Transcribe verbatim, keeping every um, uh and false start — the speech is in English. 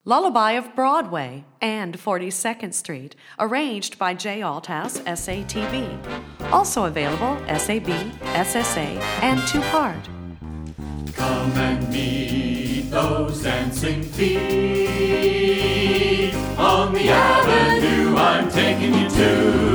Lullaby of Broadway and forty-second Street, arranged by J. Althouse, S A T B. Also available S A B, S S A, and two-part. Come and meet those dancing feet on the avenue I'm taking you to.